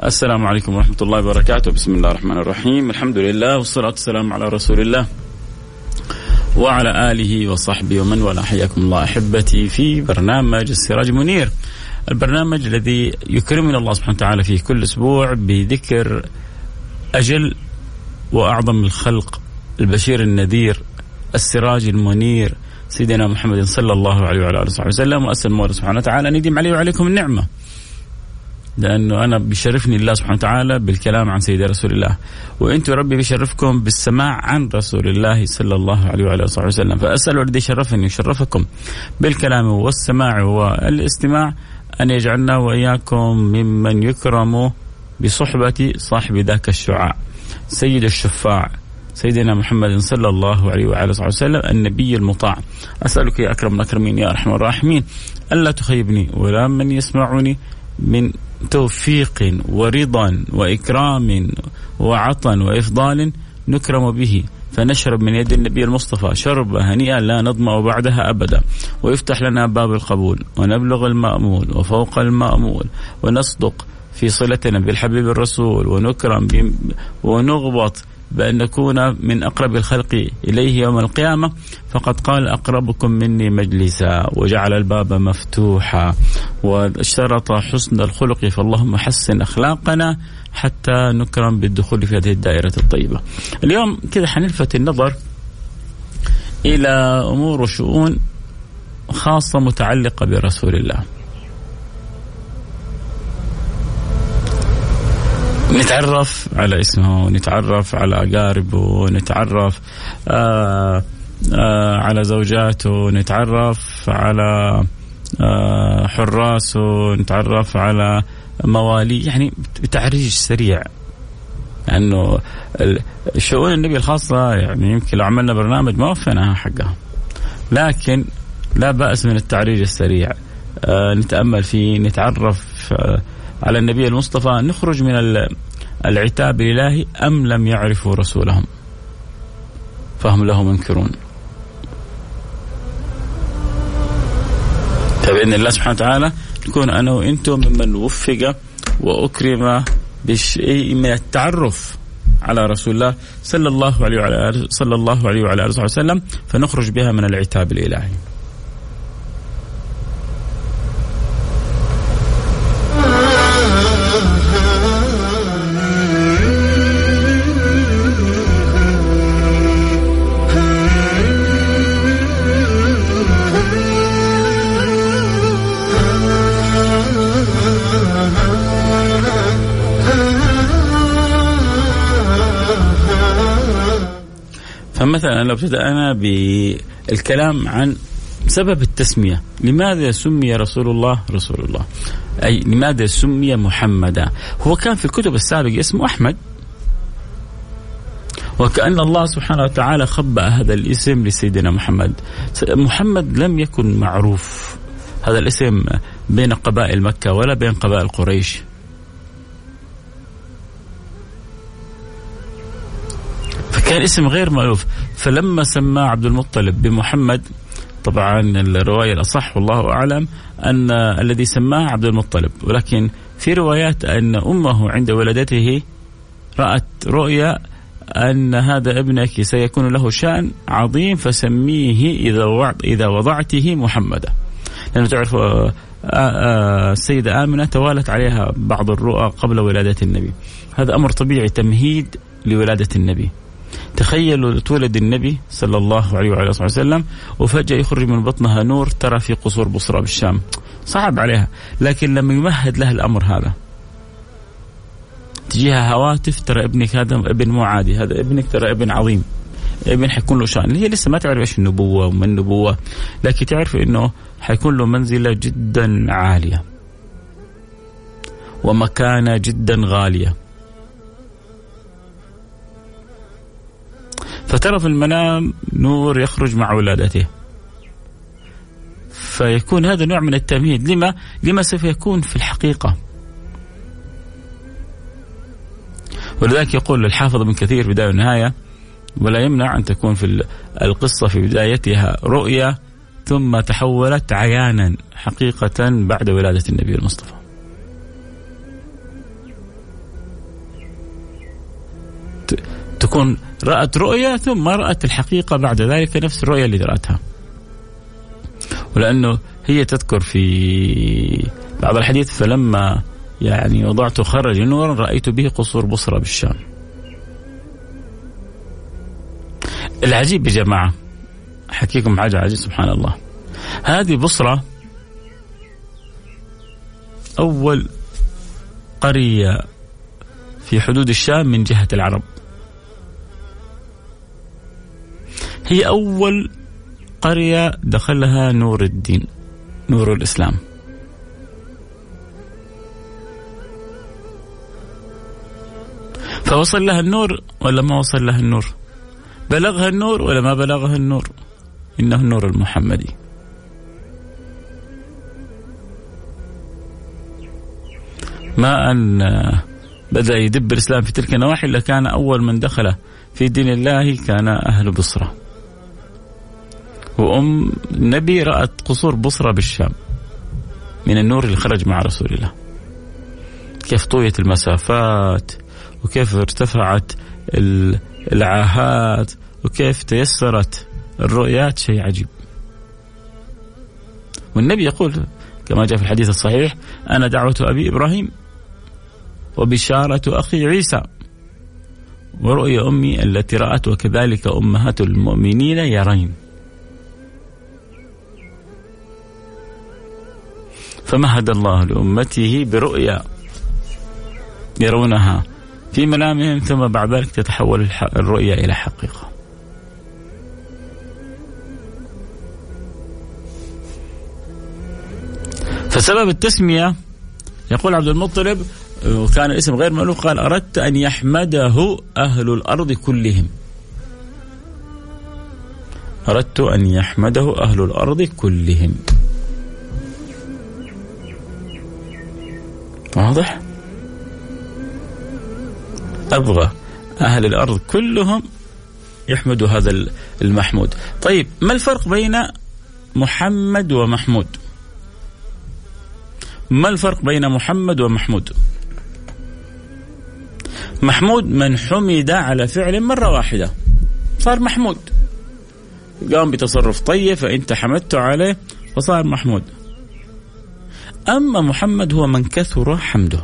السلام عليكم ورحمة الله وبركاته. بسم الله الرحمن الرحيم. الحمد لله والصلاة والسلام على رسول الله وعلى آله وصحبه ومن والاه. حياكم الله أحبتي في برنامج السراج منير، البرنامج الذي يكرمنا الله سبحانه وتعالى فيه كل أسبوع بذكر أجل وأعظم الخلق، البشير النذير، السراج المنير، سيدنا محمد صلى الله عليه وعلى آله وصحبه وسلم. وأسأل الله سبحانه وتعالى أن يديم علي وعليكم النعمة، لأنه أنا بيشرفني الله سبحانه وتعالى بالكلام عن سيدنا رسول الله، وأنتم ربي بيشرفكم بالسماع عن رسول الله صلى الله عليه وعلى آله وسلم. فأسأل الذي شرفني وشرفكم بالكلام والسماع والاستماع أن يجعلنا وإياكم ممن يكرم بصحبة صاحب ذاك الشعاع، سيد الشفاع، سيدنا محمد صلى الله عليه وعلى آله وسلم، النبي المطاع. أسألك يا أكرم الأكرمين يا أرحم الراحمين ألا تخيبني ولا من يسمعني من توفيق ورضا وإكرام وعطا وإفضال نكرم به، فنشرب من يد النبي المصطفى شربة هنيئا لا نظمأ بعدها أبدا، ويفتح لنا باب القبول ونبلغ المأمول وفوق المأمول، ونصدق في صلتنا بالحبيب الرسول، ونكرم ونغبط بأن نكون من أقرب الخلق إليه يوم القيامة. فقد قال أقربكم مني مجلسا، وجعل الباب مفتوحا، واشترط حسن الخلق، فاللهم حسن أخلاقنا حتى نكرم بالدخول في هذه الدائرة الطيبة. اليوم كذا حنلفت النظر إلى أمور وشؤون خاصة متعلقة برسول الله. نتعرف على اسمه، ونتعرف على أقاربه، ونتعرف على زوجاته، نتعرف على حراسه، نتعرف على مواليه، يعني بتعريج سريع. لأنه شؤون النبي الخاصة يعني يمكن لو عملنا برنامج ما وفيناها حقها، لكن لا بأس من التعريج السريع. نتأمل فيه، نتعرف على النبي المصطفى، نخرج من العتاب الإلهي أم لم يعرفوا رسولهم فهم له منكرون. فبإذن الله سبحانه وتعالى نكون أنا وإنتم ممن وفق وأكرم بشيء من التعرف على رسول الله صلى الله عليه وعلى آله وسلم، فنخرج بها من العتاب الإلهي. فمثلا لو ابتدأنا بالكلام عن سبب التسمية، لماذا سمي رسول الله رسول الله، أي لماذا سمي محمدا؟ هو كان في الكتب السابقة اسمه أحمد، وكأن الله سبحانه وتعالى خبأ هذا الاسم لسيدنا محمد. محمد لم يكن معروف هذا الاسم بين قبائل مكة ولا بين قبائل قريش، كان اسم غير مألوف. فلما سمى عبد المطلب بمحمد، طبعا الرواية الأصح والله أعلم أن الذي سماه عبد المطلب، ولكن في روايات أن أمه عند ولادته رأت رؤيا أن هذا ابنك سيكون له شأن عظيم فسميه إذا وضعته محمدا. لأنه تعرف السيدة آمنة توالت عليها بعض الرؤى قبل ولادة النبي، هذا أمر طبيعي، تمهيد لولادة النبي. تخيلوا تولد النبي صلى الله عليه وعلى آله وسلم وفجأة يخرج من بطنها نور ترى في قصور بصرى بالشام، صعب عليها. لكن لما يمهد لها الأمر هذا، تجيها هواتف ترى ابنك هذا ابن مو عادي، هذا ابنك ترى ابن عظيم، ابن حيكون له شأن. هي لسه ما تعرف ايش النبوة وما النبوة، لكن تعرف انه حيكون له منزلة جدا عالية ومكانة جدا غالية. فترى في المنام نور يخرج مع ولادته، فيكون هذا نوع من التمهيد لما سوف يكون في الحقيقة. ولذلك يقول الحافظ ابن كثير في بداية ونهاية: ولا يمنع أن تكون في القصة في بدايتها رؤيا ثم تحولت عيانا حقيقة بعد ولادة النبي المصطفى. تكون رأت رؤية ثم رأت الحقيقة بعد ذلك نفس الرؤية اللي رأتها. ولأنه هي تذكر في بعض الحديث فلما يعني وضعت خرج نورا رأيت به قصور بصرى بالشام. العجيب يا جماعة حكيكم حاجة عجيب سبحان الله. هذه بصرى أول قرية في حدود الشام من جهة العرب، هي أول قرية دخلها نور الدين، نور الإسلام. فوصل لها النور ولا ما وصل لها النور؟ بلغها النور ولا ما بلغها النور؟ إنه النور المحمدي. ما أن بدأ يدب الإسلام في تلك النواحي إلا كان أول من دخل في دين الله كان أهل بصرة. وأم النبي رأت قصور بصرة بالشام من النور اللي خرج مع رسول الله. كيف طويت المسافات وكيف ارتفعت العاهات وكيف تيسرت الرؤيات، شيء عجيب. والنبي يقول كما جاء في الحديث الصحيح: أنا دعوة أبي إبراهيم وبشارة أخي عيسى ورؤيا أمي التي رأت وكذلك أمهات المؤمنين يرين. فمهد الله لأمته برؤيا يرونها في منامهم ثم بعد ذلك تتحول الرؤيا إلى حقيقة. فسبب التسمية يقول عبد المطلب وكان الاسم غير مألوف قال: أردت أن يحمده أهل الأرض كلهم. أردت أن يحمده أهل الأرض كلهم. واضح؟ أبغى أهل الأرض كلهم يحمدوا هذا المحمود. طيب ما الفرق بين محمد ومحمود؟ ما الفرق بين محمد ومحمود؟ محمود من حمد على فعل مرة واحدة صار محمود، قام بتصرف طيب فأنت حمدته عليه فصار محمود. أما محمد هو من كثر حمده،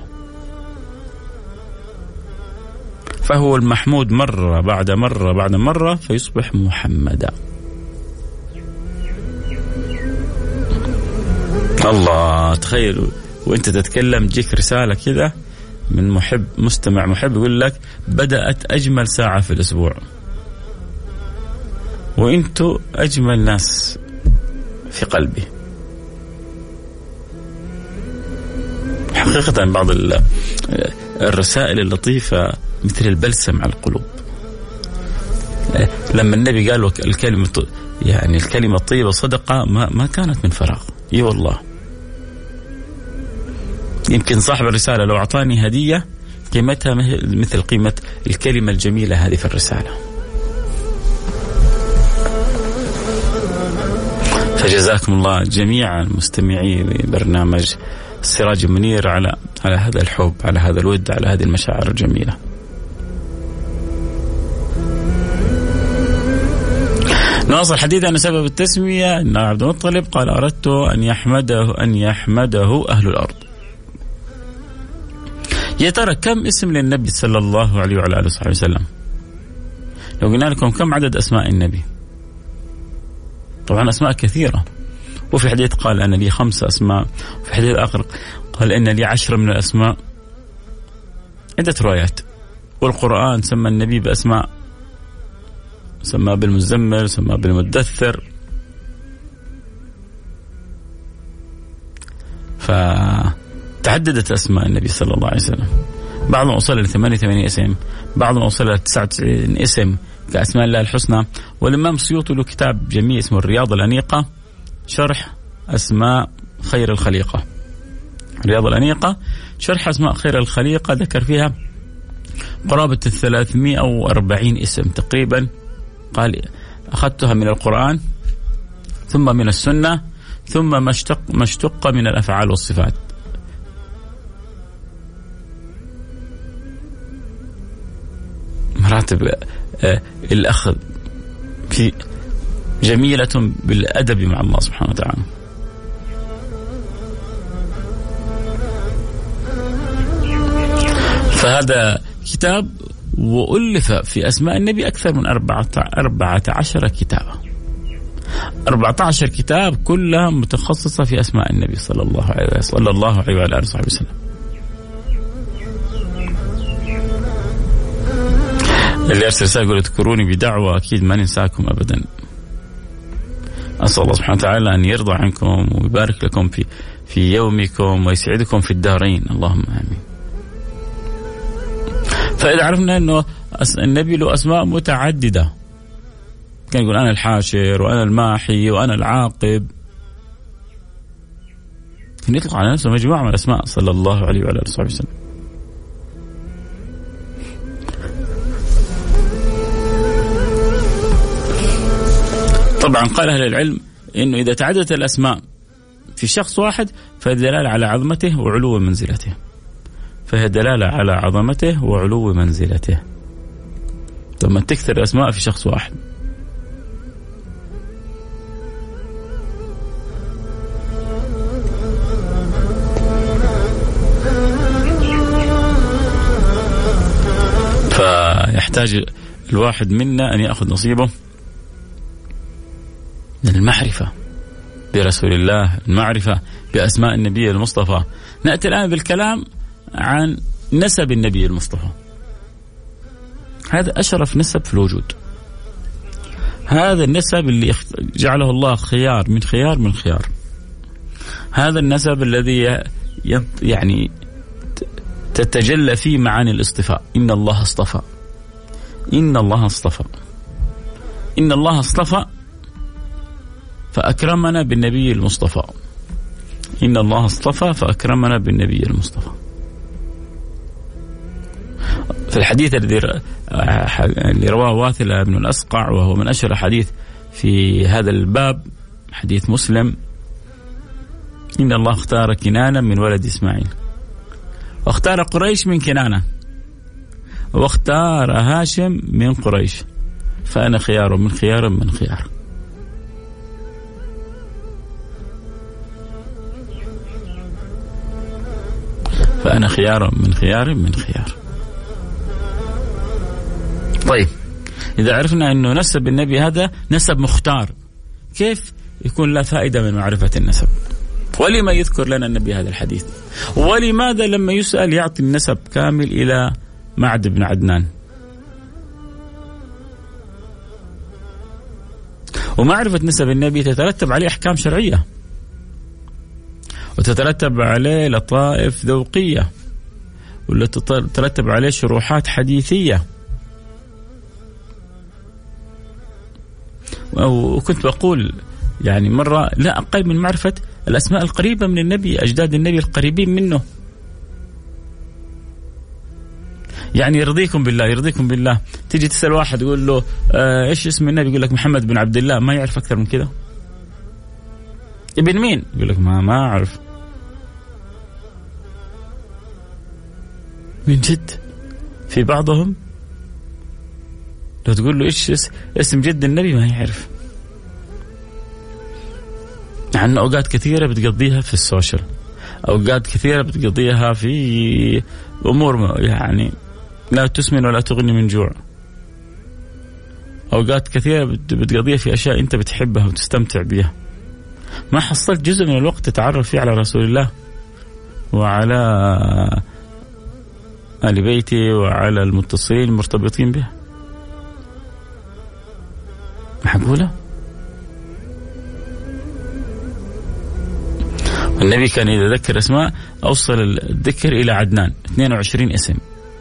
فهو المحمود مرة بعد مرة بعد مرة فيصبح محمدا. الله، تخيلوا وانت تتكلم تجيك رسالة كذا من محب، مستمع محب، يقول لك بدأت أجمل ساعة في الأسبوع وانتوا أجمل ناس في قلبي. حقيقة بعض الرسائل اللطيفة مثل البلسم على القلوب. لما النبي قال الكلمة يعني الكلمة الطيبة صدقة ما كانت من فراغ. اي والله، يمكن صاحب الرسالة لو أعطاني هدية قيمتها مثل قيمة الكلمة الجميلة هذه في الرسالة. فجزاكم الله جميعا مستمعي برنامج السراج المنير على هذا الحب، على هذا الود، على هذه المشاعر الجميلة. نواصل حديث عن سبب التسمية. أن عبد المطلب قال: أردت أن يحمده أهل الأرض. يا ترى كم اسم للنبي صلى الله عليه وعلى آله وصحبه وسلم؟ لو قلنا لكم كم عدد أسماء النبي؟ طبعا أسماء كثيرة. وفي حديث قال أنا لي 5 أسماء، وفي حديث آخر قال إن لي 10 من الأسماء. عدة روايات. والقرآن سمى النبي بأسماء، سمى بالمزمل، سمى بالمدثر. فتعددت أسماء النبي صلى الله عليه وسلم. بعضهم وصل ل 88 اسم، بعضهم وصل ل 99 اسم كأسماء الله الحسنى. والإمام السيوطي له كتاب جميل اسمه الرياض الأنيقة، شرح أسماء خير الخليقة. الرياض الأنيقة شرح أسماء خير الخليقة، ذكر فيها قرابة 340 اسم تقريبا. قال: أخذتها من القرآن ثم من السنة ثم ما اشتق من الأفعال والصفات. مراتب الأخذ في جميلة بالأدب مع الله سبحانه وتعالى. فهذا كتاب وألف في أسماء النبي أكثر من 14 كتابا، 14 كتاب كلها متخصصة في أسماء النبي صلى الله عليه وعلى آله وصحبه وسلم. اللي أرسل رسالة يقول اذكروني بدعوة أكيد ما ننساكم أبدا. أسأل الله سبحانه وتعالى أن يرضى عنكم ويبارك لكم في يومكم ويسعدكم في الدارين، اللهم آمين. فإذا عرفنا أنه النبي له أسماء متعددة، كان يقول أنا الحاشر وأنا الماحي وأنا العاقب، كان يطلق على نفسه مجموعة من الأسماء صلى الله عليه وعلى آله وصحبه وسلم. طبعا قال أهل العلم إنه إذا تعددت الأسماء في شخص واحد فهي دلالة على عظمته وعلو منزلته، فهي دلالة على عظمته وعلو منزلته. لما تكثر الأسماء في شخص واحد. فيحتاج الواحد منا أن يأخذ نصيبه من المعرفة برسول الله، المعرفة بأسماء النبي المصطفى. نأتي الآن بالكلام عن نسب النبي المصطفى. هذا أشرف نسب في الوجود، هذا النسب اللي جعله الله خيار من خيار من خيار، هذا النسب الذي يعني تتجلى فيه معاني الاصطفاء. إن الله اصطفى، إن الله اصطفى، إن الله اصطفى فأكرمنا بالنبي المصطفى، إن الله اصطفى فأكرمنا بالنبي المصطفى. في الحديث اللي رواه واثلة بن الأسقع وهو من أشهر الحديث في هذا الباب، حديث مسلم، إن الله اختار كنانة من ولد إسماعيل، واختار قريش من كنانة، واختار هاشم من قريش، فأنا خيار من خيار من خيار. فأنا خيار من خيار من خيار. طيب إذا عرفنا أنه نسب النبي هذا نسب مختار، كيف يكون لا فائدة من معرفة النسب؟ ولما يذكر لنا النبي هذا الحديث؟ ولماذا لما يسأل يعطي النسب كامل إلى معد بن عدنان؟ ومعرفة نسب النبي تترتب عليه أحكام شرعية، وتترتب عليه لطائف ذوقية، ولا تترتب عليه شروحات حديثية. وكنت بقول يعني مرة لا أقل من معرفة الأسماء القريبة من النبي، أجداد النبي القريبين منه. يعني يرضيكم بالله، يرضيكم بالله تيجي تسأل واحد يقول له إيش اسم النبي، يقول لك محمد بن عبد الله، ما يعرف أكثر من كده. ابن مين؟ يقول لك ما أعرف. من جد في بعضهم لو تقول له إيش اسم جد النبي ما يعرف. عن أوقات كثيرة بتقضيها في السوشيال، أوقات كثيرة بتقضيها في أمور يعني لا تسمن ولا تغني من جوع، أوقات كثيرة بتقضيها في أشياء أنت بتحبها وتستمتع بها. ما حصلت جزء من الوقت تتعرف فيه على رسول الله وعلى آل بيته وعلى المتصلين المرتبطين به؟ معقولة؟ النبي كان إذا ذكر اسماء أوصل الذكر إلى عدنان، 22 اسم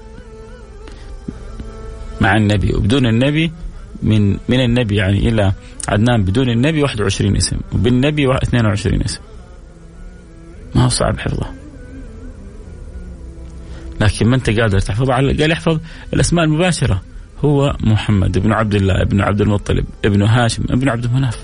مع النبي، وبدون النبي من النبي يعني إلى عدنان بدون النبي 21 اسم، وبالنبي 22 اسم. ما هو صعب حفظه، لكن ما أنت قادر تحفظه. قال يحفظ الأسماء المباشرة، هو محمد ابن عبد الله ابن عبد المطلب ابن هاشم ابن عبد مناف.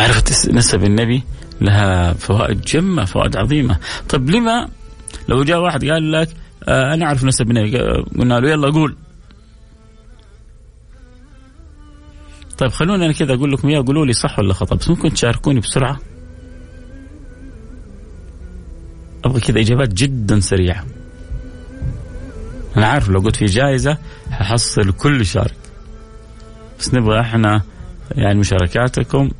معرفة نسب النبي لها فوائد جمة، فوائد عظيمة. طب لما لو جاء واحد قال لك أنا أعرف نسب النبي، قلنا له يلا قول. طيب خلوني أنا كذا أقول لكم قولوا لي صح ولا خطأ، بس ممكن تشاركوني بسرعة. أبغى كذا إجابات جدا سريعة. أنا عارف لو قلت في جائزة هحصل كل شارك، بس نبغى إحنا يعني مشاركاتكم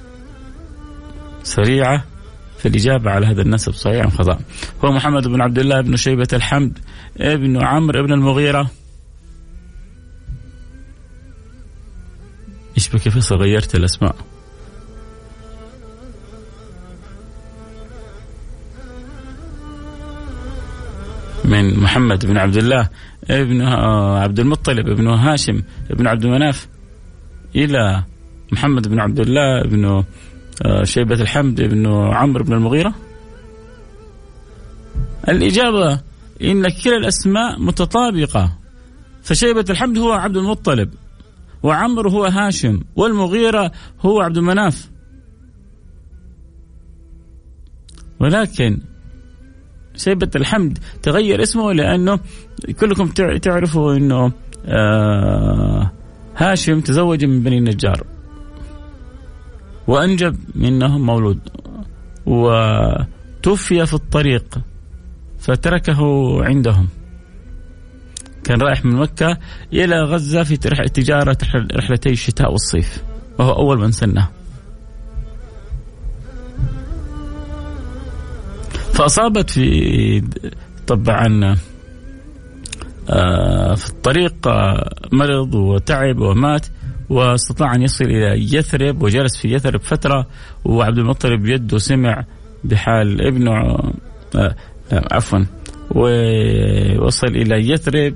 سريعة في الإجابة على هذا النسب صحيح أم خطأ. هو محمد بن عبد الله بن شيبة الحمد ابن عمرو ابن المغيرة. إيش بك فيصل غيرت الأسماء؟ من محمد بن عبد الله ابن عبد المطلب ابن هاشم ابن عبد مناف إلى محمد بن عبد الله ابن شيبة الحمد ابن عمرو بن المغيرة. الإجابة إن كلا الأسماء متطابقة، فشيبة الحمد هو عبد المطلب، وعمرو هو هاشم، والمغيرة هو عبد مناف. ولكن شيبة الحمد تغير اسمه لأنه كلكم تعرفوا أنه هاشم تزوج من بني النجار وأنجب منهم مولود، وتوفي في الطريق فتركه عندهم. كان رايح من مكة إلى غزة في تجارة رحلتي الشتاء والصيف، وهو أول من سنه. فأصابت في طبعا في الطريق مرض وتعب ومات، واستطاع أن يصل إلى يثرب وجلس في يثرب فترة. وعبد المطلب يده سمع بحال ابنه عفوا، ووصل إلى يثرب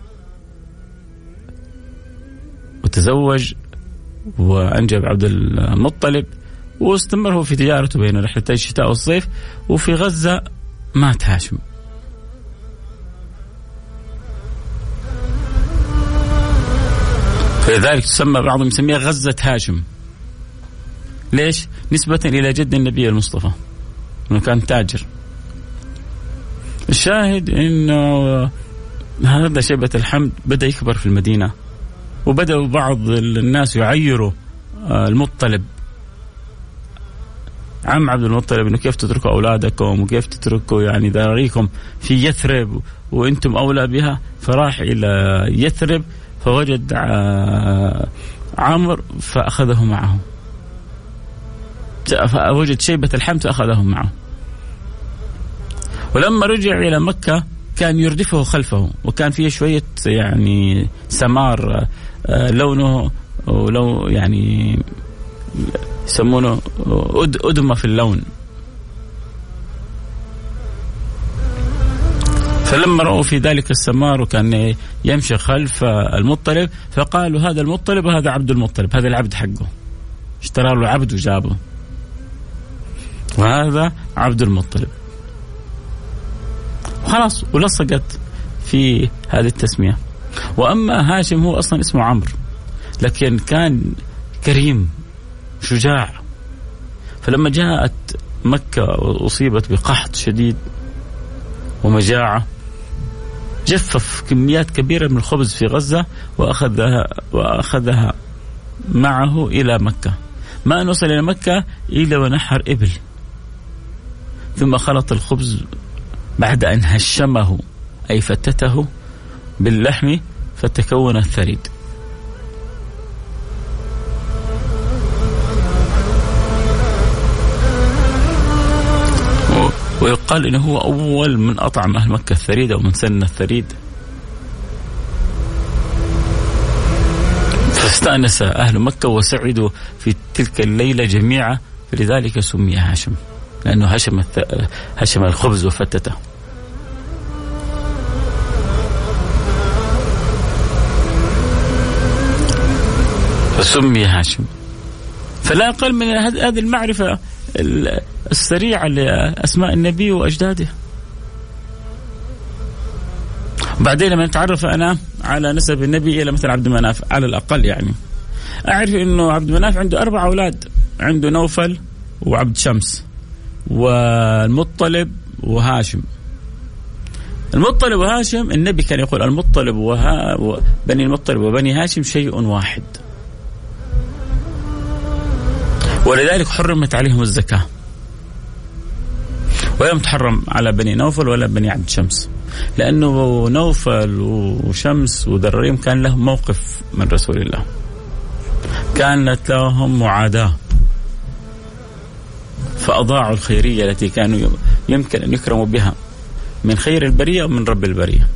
وتزوج وأنجب عبد المطلب، واستمر هو في تجارته بين رحلتي الشتاء والصيف. وفي غزة مات هاشم. فلذلك تسمى بعضهم يسميها غزة هاشم. ليش؟ نسبة إلى جد النبي المصطفى، إنه كان تاجر. الشاهد إنه هذا شيبة الحمد بدأ يكبر في المدينة، وبدأوا بعض الناس يعيروا المطلب عم عبد المطلب إنه كيف تتركوا أولادكم وكيف تتركوا يعني ذراريكم في يثرب وأنتم أولى بها. فراح إلى يثرب فوجد عمرو فأخذه معه، فوجد شيبة الحمد فأخذهم معه. ولما رجع إلى مكة كان يردفه خلفه، وكان فيه شوية يعني سمار لونه ولو يعني يسمونه أدمة في اللون. فلما رأوا في ذلك السمار وكان يمشي خلف المطلب فقالوا هذا المطلب وهذا عبد المطلب، هذا العبد حقه، اشترى له عبد وجابه، وهذا عبد المطلب. خلاص ولصقت في هذه التسمية. وأما هاشم هو أصلا اسمه عمرو، لكن كان كريم شجاع. فلما جاءت مكة وأصيبت بقحط شديد ومجاعة جفف كميات كبيرة من الخبز في غزة وأخذها معه إلى مكة. ما أن وصل إلى مكة إلا ونحر إبل، ثم خلط الخبز بعد أن هشمه أي فتته باللحم فتكون الثريد. ويقال إنه هو أول من أطعم أهل مكة الثريد أو من سن الثريد. فاستأنس أهل مكة وسعدوا في تلك الليلة جميعا، فلذلك سمي هاشم، لأنه هشم الخبز وفتته. فسمي هاشم. فلا أقل من هذه المعرفة السريعة لأسماء النبي وأجداده. بعدين لما نتعرف أنا على نسب النبي إلى مثل عبد مناف على الأقل، يعني أعرف إنه عبد مناف عنده 4 أولاد، عنده نوفل وعبد شمس والمطلب وهاشم. المطلب وهاشم النبي كان يقول المطلب بني المطلب وبني هاشم شيء واحد، ولذلك حرمت عليهم الزكاة، ولم تحرم على بني نوفل ولا بني عبد شمس، لأنه نوفل وشمس وذراريم كان لهم موقف من رسول الله، كانت لهم معاداة، فأضاعوا الخيرية التي كانوا يمكن أن يكرموا بها من خير البرية ومن رب البرية.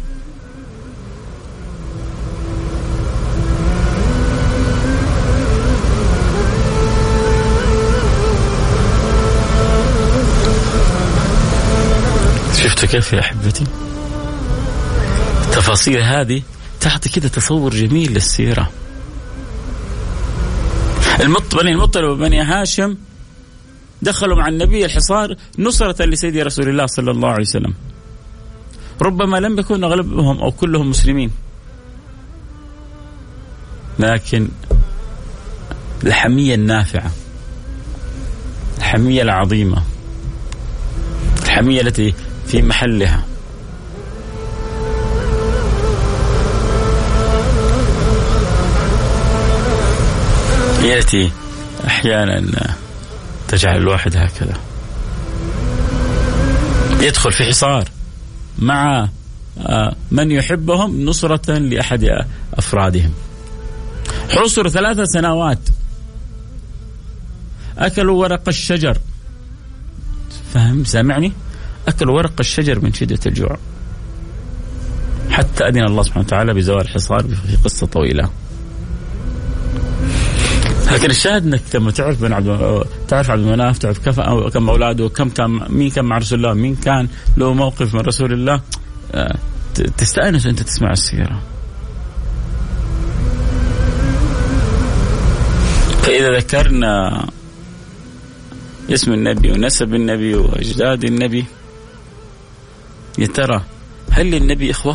شفتوا كيف يا أحبتي؟ التفاصيل هذه تعطي كده تصور جميل للسيرة. بني المطلب وبني هاشم دخلوا مع النبي الحصار نصرة لسيدي رسول الله صلى الله عليه وسلم، ربما لم يكن أغلبهم أو كلهم مسلمين، لكن الحمية النافعة، الحمية العظيمة، الحمية التي في محلها، هي التي أحيانا تجعل الواحد هكذا يدخل في حصار مع من يحبهم نصرة لأحد أفرادهم. حصر 3 سنوات، أكلوا ورق الشجر، فهم سامعني؟ أكلوا ورق الشجر من شدة الجوع، حتى أذن الله سبحانه وتعالى بزوال الحصار في قصة طويلة. لكن الشاهد انك لما تعرف تعرف عبد المناف، تعرف كم اولاده، مين كان مع رسول الله، مين كان له موقف من رسول الله، تستأنس انت تسمع السيرة. فإذا ذكرنا اسم النبي ونسب النبي وأجداد النبي، يا ترى هل للنبي إخوة؟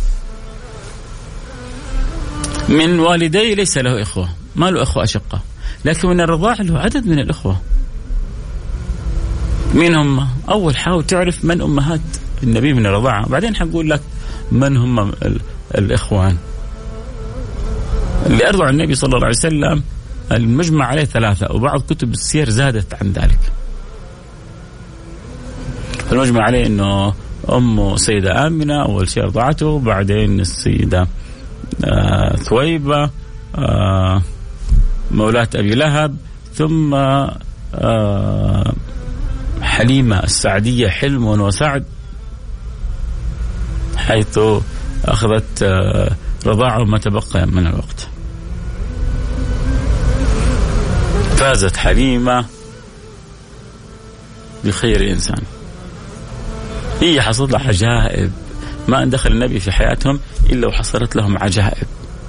من والديه ليس له إخوة، ما له أخوة أشقة، لكن من الرضاع له عدد من الأخوة. مين هم؟ أول حاول تعرف من أمهات النبي من الرضاعة، بعدين حنقول لك من هم الإخوان اللي أرضعوا النبي صلى الله عليه وسلم. المجمع عليه 3، وبعض كتب السير زادت عن ذلك. المجمع عليه أنه أمه سيدة آمنة أول شيء أرضعته، بعدين السيدة ثويبة مولاة أبي لهب، ثم حليمة السعدية حلم وسعد، حيث أخذت رضاعه ما تبقى من الوقت. فازت حليمة بخير إنسان، هي حصلت لها عجائب ما أن دخل النبي في حياتهم إلا وحصلت لهم عجائب،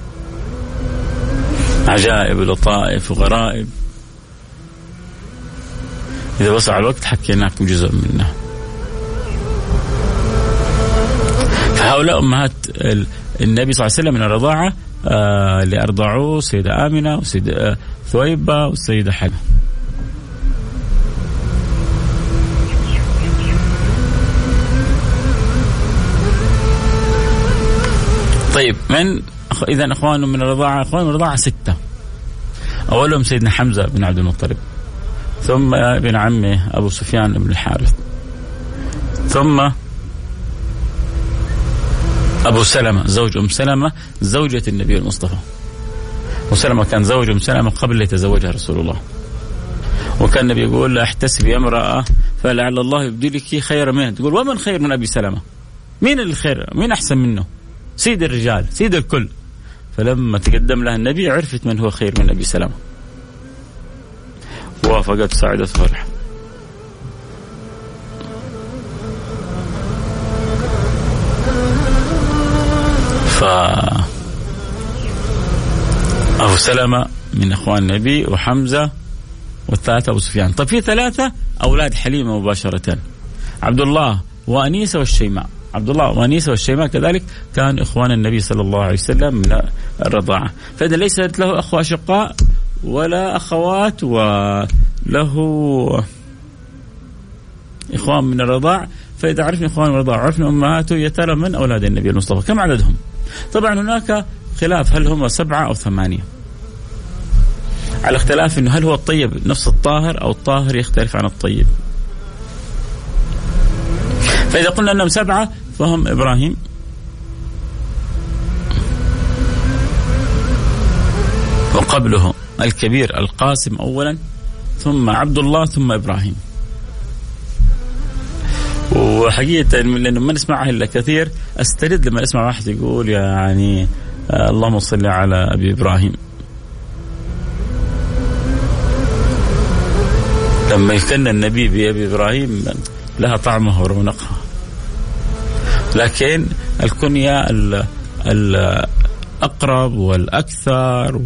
عجائب لطائف وغرائب. إذا وسع الوقت حكيناكم جزء منها. فهؤلاء أمهات النبي صلى الله عليه وسلم من الرضاعة اللي أرضعوه سيدة آمنة وسيدة ثويبة والسيدة حليمة. طيب إذا أخوانه من الرضاعة، أخوان من الرضاعة 6. أولهم سيدنا حمزة بن عبد المطلب، ثم ابن عمه أبو سفيان بن الحارث، ثم أبو سلمة زوج أم سلمة زوجة النبي المصطفى. وسلمة كان زوج أم سلمة قبل يتزوجها رسول الله، وكان النبي يقول احتسبي امرأة فلعل الله يبدلك خير منها. تقول ومن خير من أبي سلمة؟ مين الخير؟ مين أحسن منه؟ سيد الرجال، سيد الكل. فلما تقدم لها النبي عرفت من هو خير من أبي سلمة، وافقت سعدت فرح. أبو سلمة من أخوان النبي، وحمزة، والثالثة أبو سفيان. طيب في 3 أولاد حليمة مباشرة، عبد الله وأنيسة والشيماء. عبد الله وأنيسة والشيماء كذلك كان إخوان النبي صلى الله عليه وسلم من الرضاعة. فإذا ليست له أخوة أشقاء ولا أخوات، له إخوان من الرضاع، فإذا عرفنا إخوان من الرضاع وعرفنا أمهاته يا ترى من أولاد النبي المصطفى كم عددهم؟ طبعا هناك خلاف هل هم 7 أو 8، على اختلاف إنه هل هو الطيب نفس الطاهر أو الطاهر يختلف عن الطيب. فإذا قلنا أنهم 7 فهم إبراهيم وقبله الكبير القاسم أولا، ثم عبد الله، ثم إبراهيم. وحقيقة لأنه ما نسمعها إلا كثير أسترد لما أسمع واحد يقول يعني اللهم صل على أبي إبراهيم، لما يكن النبي بأبي إبراهيم لها طعمها ورونقها. لكن الكنية الأقرب والأكثر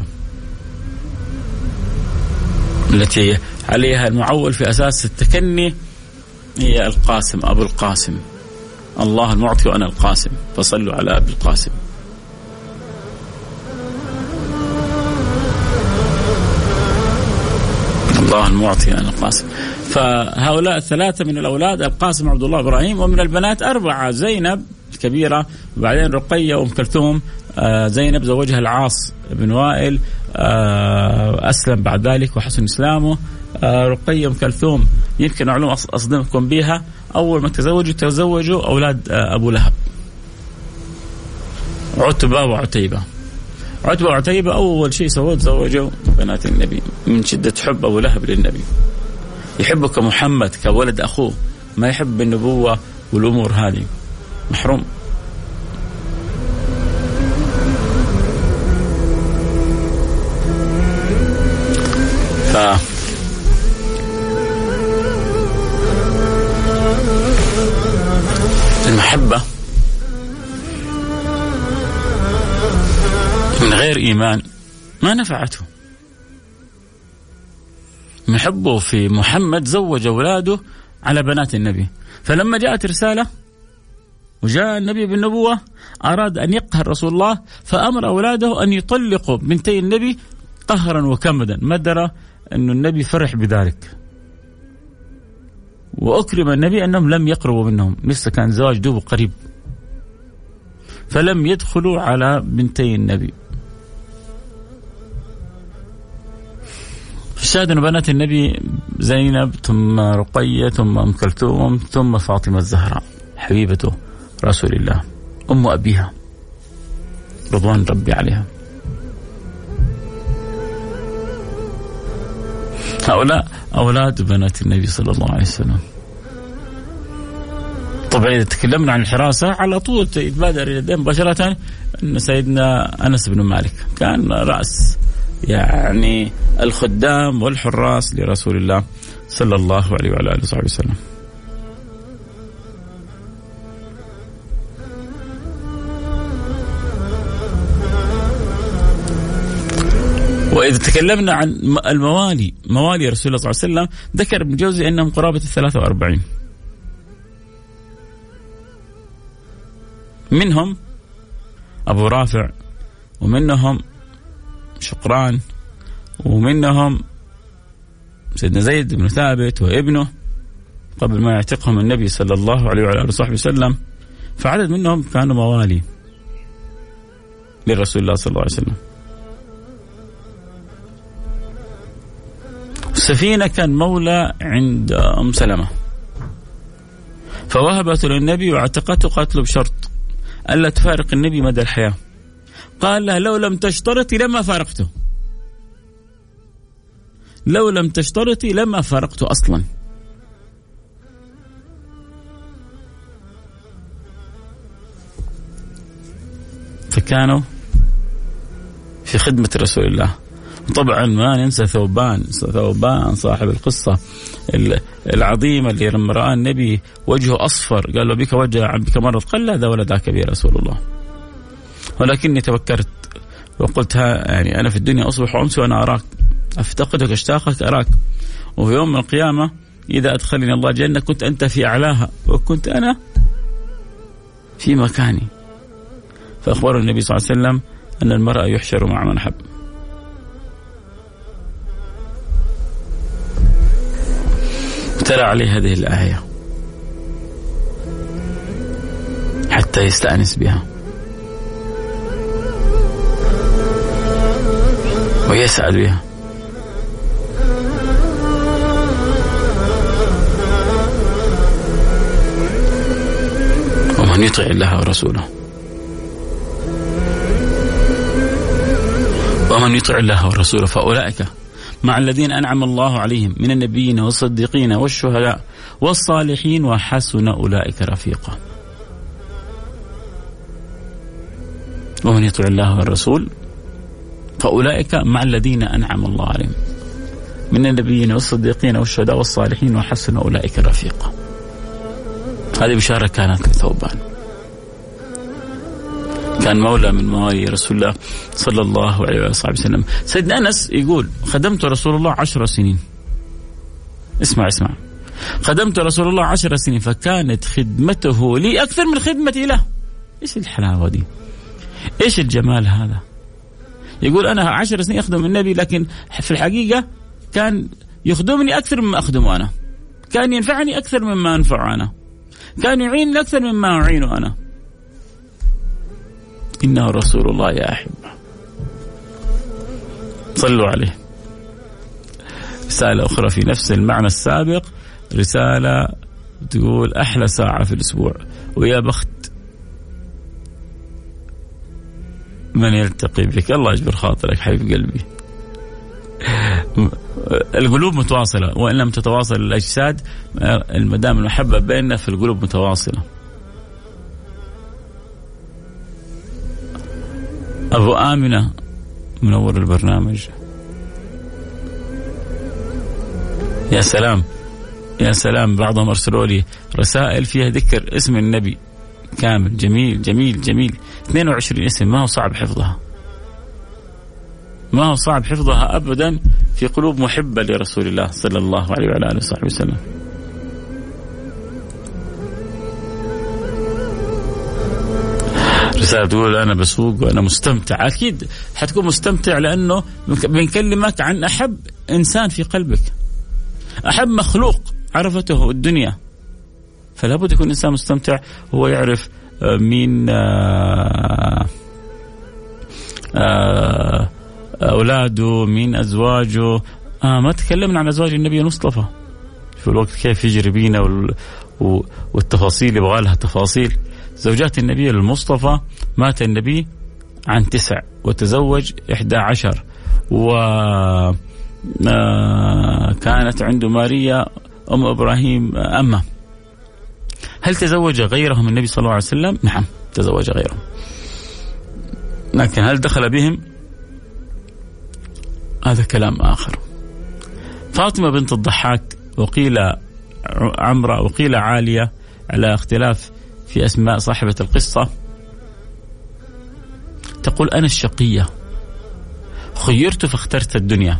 والتي عليها المعول في أساس التكني هي القاسم، أبو القاسم، الله المعطي وأنا القاسم، فصلوا على أبي القاسم. الله المعطي وأنا القاسم. فهؤلاء 3 من الأولاد القاسم عبد الله إبراهيم، ومن البنات 4 زينب الكبيرة، وبعدين رقية وأم كلثوم. زينب زوجها العاص بن وائل، أسلم بعد ذلك وحسن إسلامه. رقية أم كلثوم يمكن معلومة أصدمكم بها، أول ما تزوجوا أولاد أبو لهب، عتبة وعتيبة. عتبة وعتيبة أول شيء تزوجوا بنات النبي من شدة حب أبو لهب للنبي، يحبه كمحمد كولد أخوه، ما يحب النبوة والأمور هذه، محروم. المحبة من غير إيمان ما نفعته. محبه في محمد زوج أولاده على بنات النبي، فلما جاءت رسالة وجاء النبي بالنبوة أراد أن يقهر رسول الله، فأمر أولاده أن يطلقوا بنتي النبي قهرا وكمدا. ما درى أن النبي فرح بذلك، وأكرم النبي أنهم لم يقربوا منهم، لسه كان زواج دوب قريب، فلم يدخلوا على بنتي النبي. الشاهد أن بنات النبي زينب، ثم رقية، ثم أم كلثوم، ثم فاطمة الزهراء حبيبته رسول الله، أم أبيها رضوان ربي عليها. هؤلاء أولاد بنات النبي صلى الله عليه وسلم. طبعا إذا تكلمنا عن الحراسة على طول يتبادر إلى مباشرة أن سيدنا أنس بن مالك كان رأس يعني الخدام والحراس لرسول الله صلى الله عليه وعلى آله وصحبه وسلم. وإذا تكلمنا عن موالي رسول الله صلى الله عليه وسلم، ذكر ابن جوزي أنهم قرابة 43، منهم أبو رافع، ومنهم شقران، ومنهم سيدنا زيد بن ثابت وابنه قبل ما يعتقهم النبي صلى الله عليه وعلى آله وصحبه وسلم، فعدد منهم كانوا موالي للرسول الله صلى الله عليه وسلم. السفينة كان مولى عند أم سلمة، فوهبته للنبي واعتقته، قاتله بشرط ألا تفارق النبي مدى الحياة. قال له لو لم تشترطي لما فارقته، لو لم تشترطي لما فارقته أصلا. فكانوا في خدمة رسول الله. طبعا ما ننسى ثوبان صاحب القصة العظيمة اللي لما رأى النبي وجهه أصفر قال له بك وجه بك مرض، قال لا ذا ولدك يا رسول الله، ولكني توكرت وقلت يعني أنا في الدنيا أصبح وأمسي وأنا أراك، أفتقدك أشتاقك أراك، وفي يوم من القيامة إذا أدخلني الله جنة كنت أنت في أعلاها وكنت أنا في مكاني. فأخبر النبي صلى الله عليه وسلم أن المرأة يحشر مع من حب. وتلا عليه هذه الآية حتى يستأنس بها ويسعد بها. ومن يطع الله ورسوله فأولئك مع الذين أنعم الله عليهم من النبيين والصديقين والشهداء والصالحين وحسن أولئك رفيقا. ومن يطع الله والرسول فأولئك مع الذين أنعم الله عليهم من النبيين والصديقين والشهداء والصالحين وحسن أولئك رفيقا. هذه بشارة كانت لثوبان، كان مولى من موالي رسول الله صلى الله عليه وسلم. سيدنا أنس يقول خدمت رسول الله 10 سنين. اسمع خدمت رسول الله 10 سنين فكانت خدمته لي أكثر من خدمتي له. إيش الحلاوة دي؟ إيش الجمال هذا؟ يقول أنا 10 سنين أخدم النبي، لكن في الحقيقة كان يخدمني أكثر مما أخدمه أنا، كان ينفعني أكثر مما أنفع أنا، كان يعينني أكثر مما أعينه أنا. إنه رسول الله يا أحبة، صلوا عليه. رسالة أخرى في نفس المعنى السابق، رسالة تقول أحلى ساعة في الأسبوع، ويا بخت من يلتقي بك. الله يجبر خاطرك حبيب قلبي. القلوب متواصلة وإن لم تتواصل الأجساد، المدام المحبة بيننا في القلوب متواصلة. أبو آمنة منور البرنامج، يا سلام يا سلام. بعضهم أرسلوا لي رسائل فيها ذكر اسم النبي كامل، جميل جميل جميل. 22 اسم، ما هو صعب حفظها، ما هو صعب حفظها أبدا في قلوب محبة لرسول الله صلى الله عليه وعلى آله وصحبه وسلم. رسالة تقول أنا بسوق وأنا مستمتع. أكيد حتكون مستمتع لأنه بنكلمك عن أحب إنسان في قلبك، أحب مخلوق عرفته الدنيا، فلا بد يكون إنسان مستمتع. هو يعرف مين أولاده، مين أزواجه. ما تكلمنا عن أزواج النبي المصطفى في الوقت كيف يجري بينا والتفاصيل يبغى لها تفاصيل. زوجات النبي المصطفى مات النبي عن 9 وتزوج 11، وكانت عنده ماريا أم إبراهيم أمه. هل تزوج غيرهم النبي صلى الله عليه وسلم؟ نعم تزوج غيرهم، لكن هل دخل بهم؟ هذا كلام آخر. فاطمة بنت الضحاك وقيل عمرة وقيل عالية، على اختلاف في أسماء صاحبة القصة، تقول أنا الشقية خيرت فاخترت الدنيا.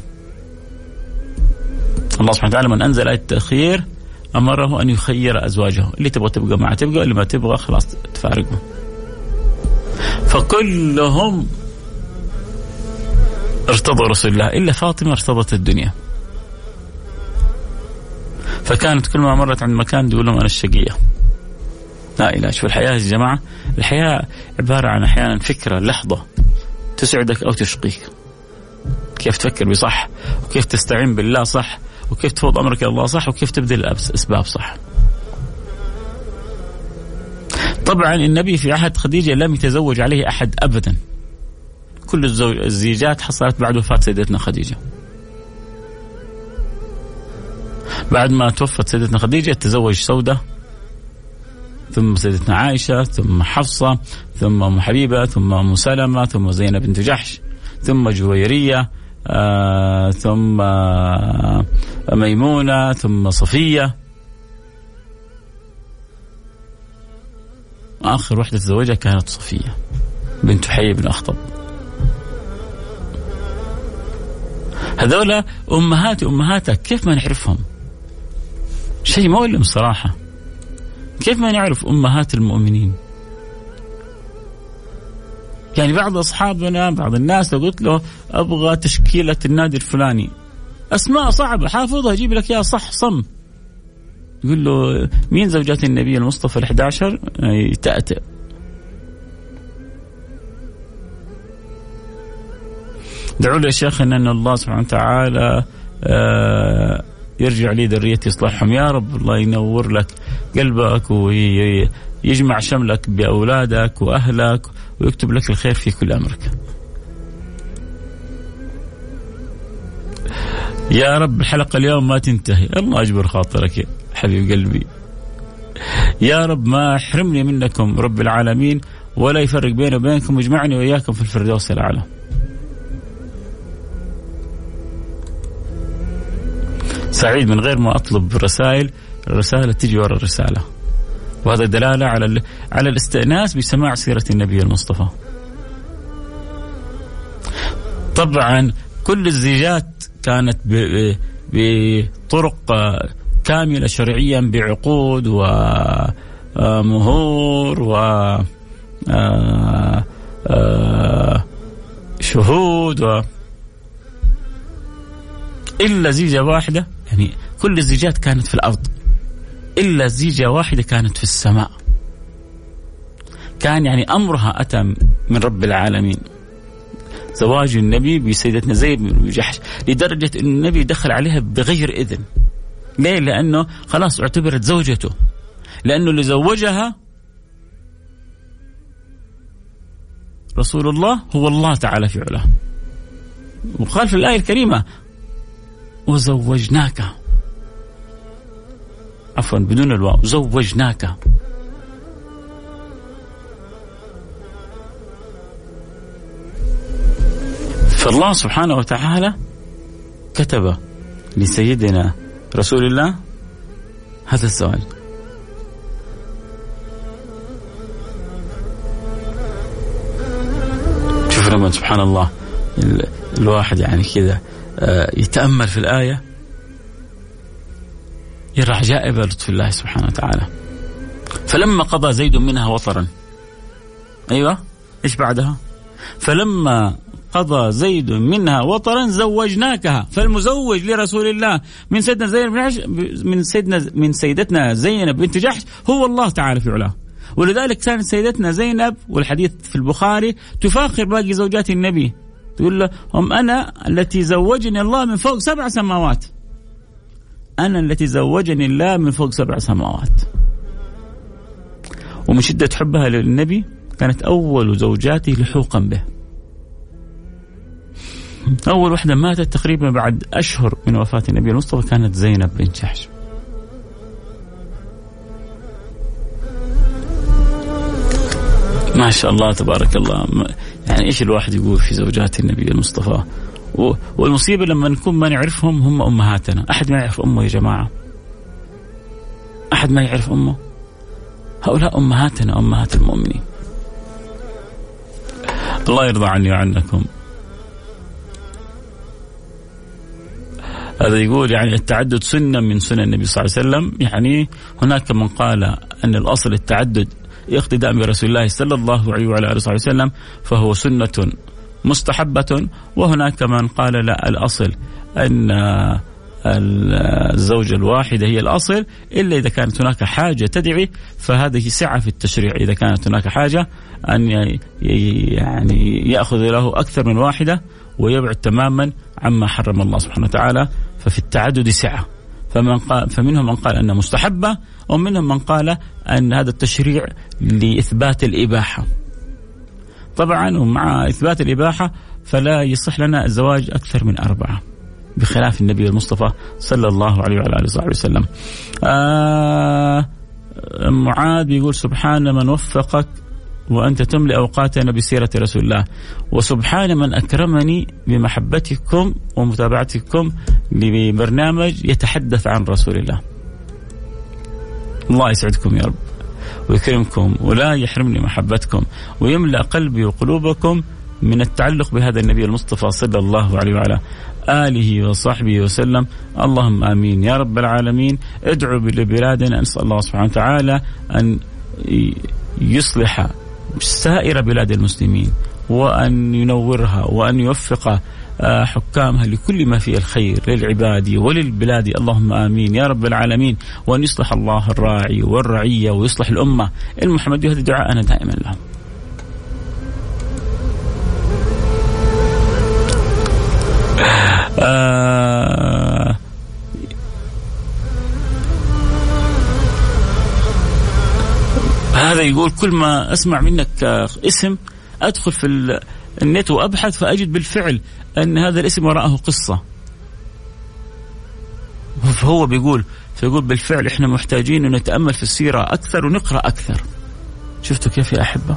الله سبحانه وتعالى من أنزل آية التخيير أمره أن يخير أزواجه، اللي تبغى تبقى معه تبقى، اللي ما تبغى خلاص تفارقه. فكلهم ارتضوا رسول الله إلا فاطمة ارتضت الدنيا. فكانت كل ما مرت عند مكان تقول لهم أنا الشقية. لا إله. شوف الحياة يا جماعة، الحياة عبارة عن أحيانا فكرة لحظة تسعدك أو تشقيك. كيف تفكر بصح، وكيف تستعين بالله صح، وكيف تفوض أمرك الله صح، وكيف تبذل أسباب صح. طبعا النبي في عهد خديجة لم يتزوج عليه أحد أبدا، كل الزيجات حصلت بعد وفاة سيدتنا خديجة. بعد ما توفت سيدتنا خديجة تزوج سودة، ثم سيدتنا عائشة، ثم حفصة، ثم أم حبيبة، ثم أم سلمة، ثم زينب بنت جحش، ثم جويرية، ثم ميمونة، ثم صفية. آخر واحدة تزوجها كانت صفية بنت حي بن أخطب. هذولا أمهاتك كيف ما نعرفهم؟ شيء مؤلم صراحة. كيف ما نعرف أمهات المؤمنين؟ يعني بعض أصحابنا، بعض الناس لو قلت له أبغى تشكيلة النادي الفلاني، أسماء صعبة حافظها، أجيب لك يا صح صم. يقول له مين زوجات النبي المصطفى 11؟ يتأتئ. دعوا لي يا شيخ أن الله سبحانه وتعالى يرجع لي ذريتي يصلحهم. يا رب الله ينور لك قلبك ويجمع شملك بأولادك وأهلك ويكتب لك الخير في كل أمرك. يا رب الحلقة اليوم ما تنتهي، الله أجبر خاطرك يا حبيب قلبي. يا رب ما احرمني منكم رب العالمين ولا يفرق بيني وبينكم ويجمعني وإياكم في الفردوس الأعلى. سعيد من غير ما أطلب رسائل، الرسالة تجي ورا الرسالة، وهذا دلالة على الاستئناس بسماع سيرة النبي المصطفى. طبعا كل الزيجات كانت بطرق كاملة شرعيا، بعقود ومهور وشهود إلا زيجة واحدة، يعني كل الزيجات كانت في الأرض إلا زيجة واحدة كانت في السماء. كان يعني أمرها أتى من رب العالمين، زواج النبي بسيدتنا زينب بن جحش، لدرجة أن النبي دخل عليها بغير إذن. ليه؟ لأنه خلاص اعتبرت زوجته، لأنه اللي زوجها رسول الله هو الله تعالى في علاه. وقال في الآية الكريمة وزوجناك، عفوا بدون الواو، زوجناك. فالله سبحانه وتعالى كتب لسيدنا رسول الله هذا الزواج. شوف لما سبحان الله الواحد يعني كذا يتأمل في الآية يرى عجائب لطف الله سبحانه وتعالى. فلما قضى زيد منها وطرا، أيوة إيش بعدها؟ فلما قضى زيد منها وطرا زوجناكها. فالمزوج لرسول الله من سيدنا زينب من سيدتنا زينب بنت جحش هو الله تعالى في علاه. ولذلك كانت سيدتنا زينب، والحديث في البخاري، تفاخر باقي زوجات النبي، تقول له هم أنا التي زوجني الله من فوق 7 سماوات، أنا التي زوجني الله من فوق 7 سماوات. ومن شدة حبها للنبي كانت أول زوجاته لحوقا به. أول واحدة ماتت تقريبا بعد أشهر من وفاة النبي المصطفى كانت زينب بنت جحش. ما شاء الله تبارك الله. يعني إيش الواحد يقول في زوجات النبي المصطفى. والمصيبة لما نكون ما نعرفهم هم أمهاتنا. أحد ما يعرف أمه يا جماعة؟ أحد ما يعرف أمه؟ هؤلاء أمهاتنا، أمهات المؤمنين. الله يرضى عني وعنكم. هذا يقول يعني التعدد سنة من سنن النبي صلى الله عليه وسلم. يعني هناك من قال أن الأصل التعدد اقتداء برسول الله صلى الله عليه وعلى آله وسلم فهو سنة مستحبة، وهناك من قال لا، الأصل أن الزوجة الواحدة هي الأصل، إلا إذا كانت هناك حاجة تدعي، فهذه سعة في التشريع. إذا كانت هناك حاجة أن يعني يأخذ له أكثر من واحدة ويبعد تماما عما حرم الله سبحانه وتعالى، ففي التعدد سعة. فمنهم من قال أنه مستحبة، ومنهم من قال أن هذا التشريع لإثبات الإباحة. طبعا ومع إثبات الإباحة فلا يصح لنا الزواج أكثر من 4 بخلاف النبي المصطفى صلى الله عليه وعلى آله وسلم. معاذ بيقول سبحان من وفقك وأنت تملئ أوقاتنا بسيرة رسول الله، وسبحان من أكرمني بمحبتكم ومتابعتكم لبرنامج يتحدث عن رسول الله. الله يسعدكم يا رب ويكرمكم ولا يحرمني محبتكم ويملأ قلبي وقلوبكم من التعلق بهذا النبي المصطفى صلى الله عليه وعلى آله وصحبه وسلم. اللهم آمين يا رب العالمين. ادعوا لبلادنا، نسأل الله سبحانه وتعالى أن يصلح سائر بلاد المسلمين وأن ينورها وأن يوفق حكامها لكل ما فيه الخير للعباد وللبلاد، اللهم آمين يا رب العالمين. وأن يصلح الله الراعي والرعية ويصلح الأمة المحمدية. هذا دعاء أنا دائما لهم. هذا يقول كل ما أسمع منك اسم أدخل في النت وأبحث فأجد بالفعل أن هذا الاسم وراءه قصة. فهو فيقول بالفعل إحنا محتاجين أن نتأمل في السيرة أكثر ونقرأ أكثر. شفتوا كيف يا أحبة؟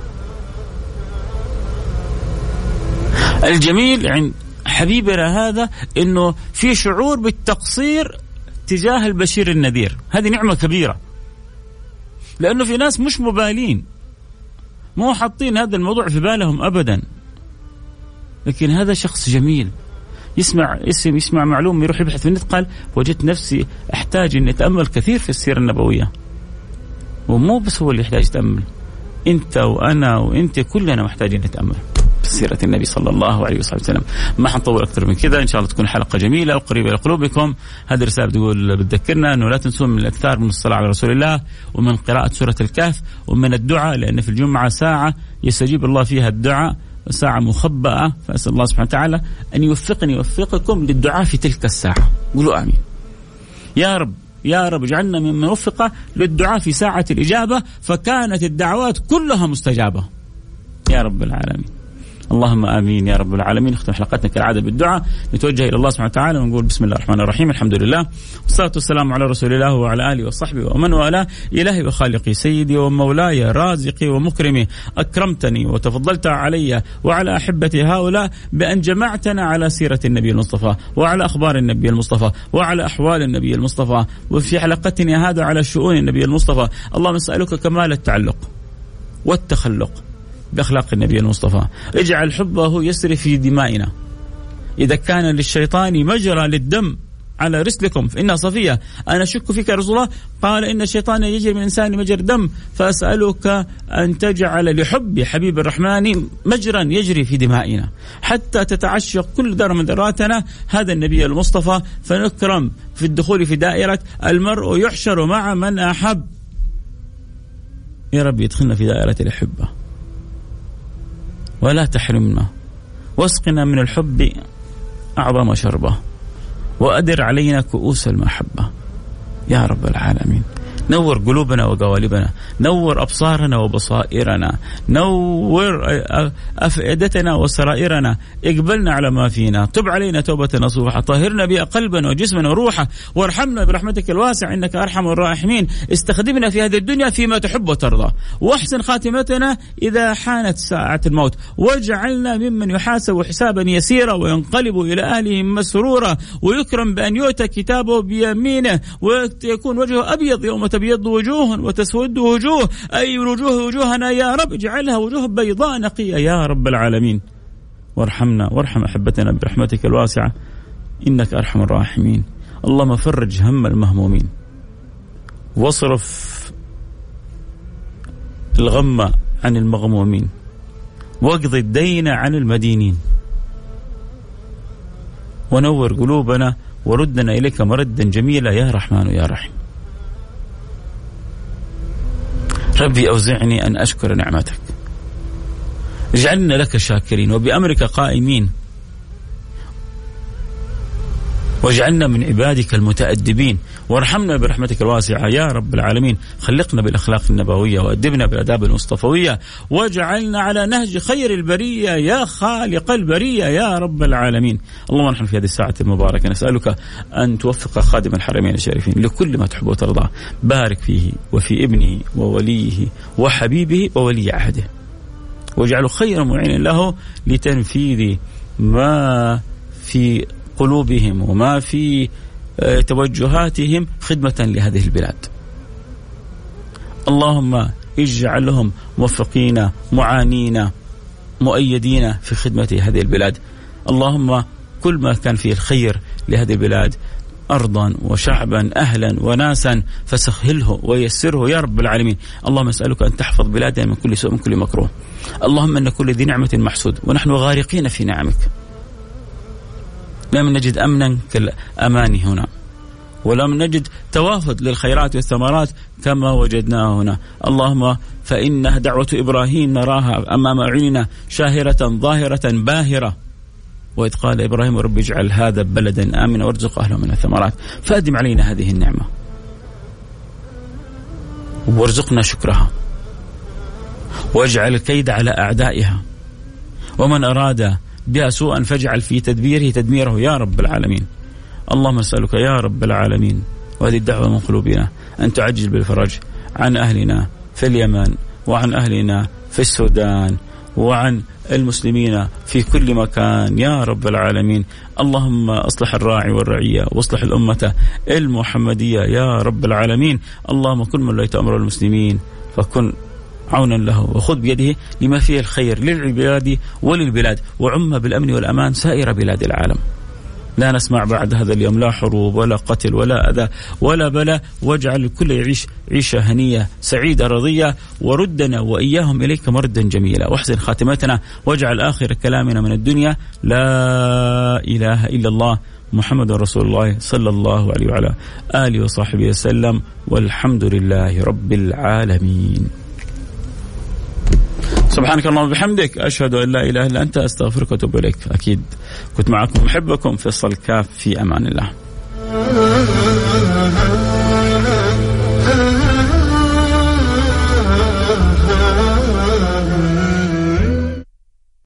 الجميل عند حبيبنا هذا أنه في شعور بالتقصير تجاه البشير النذير. هذه نعمة كبيرة، لأنه في ناس مش مبالين، مو حاطين هذا الموضوع في بالهم أبدا. لكن هذا شخص جميل يسمع اسم، يسمع معلومة، يروح يبحث في النت، قال وجدت نفسي أحتاج أن أتأمل كثير في السيرة النبوية. ومو بس هو اللي يحتاج يتأمل، أنت وأنا وأنت كلنا محتاجين نتأمل في سيرة النبي صلى الله عليه وسلم. ما حنطول أكثر من كذا، إن شاء الله تكون حلقة جميلة وقريبة لقلوبكم. هذه الرسالة تقول بتذكرنا أنه لا تنسون من الإكثار من الصلاة على رسول الله ومن قراءة سورة الكهف ومن الدعاء، لأن في الجمعة ساعة يستجيب الله فيها الدعاء، ساعة مخبأة. فأسأل الله سبحانه وتعالى أن يوفقني ويوفقكم للدعاء في تلك الساعة. قولوا آمين يا رب. يا رب اجعلنا ممن وفق للدعاء في ساعة الإجابة، فكانت الدعوات كلها مستجابة يا رب العالمين. اللهم آمين يا رب العالمين. نختم حلقتنا كالعادة بالدعاء، نتوجه إلى الله سبحانه وتعالى ونقول بسم الله الرحمن الرحيم، الحمد لله والصلاة والسلام على رسول الله وعلى آله وصحبه ومن والاه. إلهي وخالقي سيدي ومولاي رازقي ومكرمي، أكرمتني وتفضلت علي وعلى أحبتي هؤلاء بأن جمعتنا على سيرة النبي المصطفى وعلى أخبار النبي المصطفى وعلى أحوال النبي المصطفى، وفي حلقتنا هذا على شؤون النبي المصطفى. اللهم نسألك كمال التعلق والتخلق بأخلاق النبي المصطفى. اجعل حبه يسري في دمائنا. إذا كان للشيطان مجرى للدم على رسلكم فإنها صفية. أنا أشك فيك يا رسول الله، قال إن الشيطان يجري من الإنسان مجرى الدم، فأسألك أن تجعل لحب حبيب الرحمن مجرى يجري في دمائنا حتى تتعشق كل ذرة من ذراتنا هذا النبي المصطفى، فنكرم في الدخول في دائرة المرء يحشر مع من أحب. يا رب يدخلنا في دائرة الأحبة ولا تحرمنا، واسقنا من الحب أعظم شربة، وأدر علينا كؤوس المحبة يا رب العالمين. نور قلوبنا وقوالبنا، نور أبصارنا وبصائرنا، نور أفئدتنا وسرائرنا، اقبلنا على ما فينا، تب علينا توبة نصوحة، طهرنا بها قلبا وجسما وروحا، وارحمنا برحمتك الواسع إنك أرحم الراحمين. استخدمنا في هذه الدنيا فيما تحب وترضى، واحسن خاتمتنا إذا حانت ساعة الموت، واجعلنا ممن يحاسب حسابا يسيرا وينقلب إلى أهله مسرورا، ويكرم بأن يؤتى كتابه بيمينه، ويكون وجهه أبيض يوم تبيض وجوه وتسود وجوه، أي وجوهنا يا رب اجعلها وجوه بيضاء نقية يا رب العالمين. وارحمنا وارحم أحبتنا برحمتك الواسعة إنك أرحم الراحمين. اللهم فرج هم المهمومين، واصرف الغم عن المغمومين، واقضي الدين عن المدينين، ونور قلوبنا وردنا إليك مردا جميلا يا رحمن يا رحيم. ربي أوزعني أن أشكر نعمتك، اجعلنا لك شاكرين وبأمرك قائمين، واجعلنا من عبادك المتأدبين، وارحمنا برحمتك الواسعة يا رب العالمين. خلقنا بالأخلاق النبوية وأدبنا بالآداب المصطفوية، واجعلنا على نهج خير البرية يا خالق البرية يا رب العالمين. اللهم نحن في هذه الساعة المباركة نسألك أن توفق خادم الحرمين الشريفين لكل ما تحب وترضى، بارك فيه وفي ابنه ووليه وحبيبه وولي عهده، واجعله خير معين له لتنفيذ ما في قلوبهم وما في توجهاتهم خدمة لهذه البلاد. اللهم اجعلهم موفقين معانين مؤيدين في خدمة هذه البلاد. اللهم كل ما كان فيه الخير لهذه البلاد أرضا وشعبا أهلا وناسا فسهله ويسره يا رب العالمين. اللهم أسألك أن تحفظ بلادنا من كل سوء من كل مكروه. اللهم أن كل ذي نعمة محسود ونحن غارقين في نعمك، لم نجد أمنا كالأمان هنا، ولم نجد توافد للخيرات والثمرات كما وجدناه هنا. اللهم فإنها دعوة إبراهيم نراها أمام أعيننا شاهرة ظاهرة باهرة، وإذ قال إبراهيم رب اجعل هذا بلدا آمنا وارزق أهله من الثمرات. فأدم علينا هذه النعمة وارزقنا شكرها، واجعل الكيد على أعدائها، ومن أراد بها سوءا فاجعل في تدبيره تدميره يا رب العالمين. اللهم نسألك يا رب العالمين وهذه الدعوة من قلوبنا أن تعجل بالفرج عن أهلنا في اليمن، وعن أهلنا في السودان، وعن المسلمين في كل مكان يا رب العالمين. اللهم أصلح الراعي والرعية واصلح الأمة المحمدية يا رب العالمين. اللهم كن من وليت أمر المسلمين فكن عونا له وخذ بيده لما فيه الخير للعباد وللبلاد، وعم بالأمن والأمان سائر بلاد العالم. لا نسمع بعد هذا اليوم لا حروب ولا قتل ولا أذى ولا بلاء، واجعل الكل يعيش عيشة هنية سعيدة رضية، وردنا وإياهم إليك مردا جميلا، واحسن خاتمتنا، واجعل آخر كلامنا من الدنيا لا إله إلا الله محمد رسول الله صلى الله عليه وعلى آله وصحبه وسلم، والحمد لله رب العالمين. سبحانك اللهم وبحمدك أشهد أن لا إله إلا أنت أستغفرك وأتوب إليك. أكيد كنت معكم محبكم فيصل كاف، في أمان الله.